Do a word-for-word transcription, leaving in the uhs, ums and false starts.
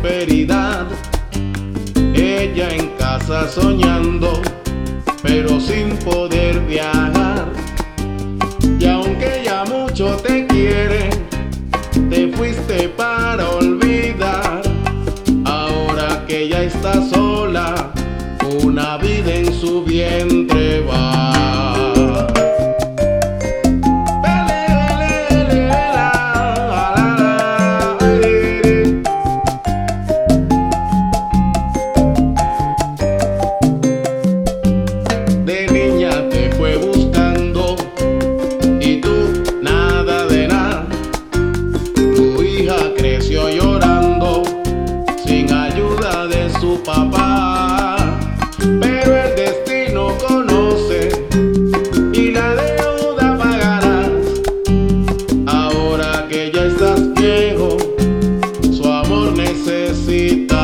prosperidad. Ella en casa soñando, pero sin poder viajar. Y aunque ella mucho te quiere, te fuiste para olvidar. Ahora que ella está sola, una vida en su vientre va. De niña te fue buscando y tú nada de nada. Tu hija creció llorando sin ayuda de su papá. Pero el destino conoce y la deuda pagarás. Ahora que ya estás viejo, su amor necesita.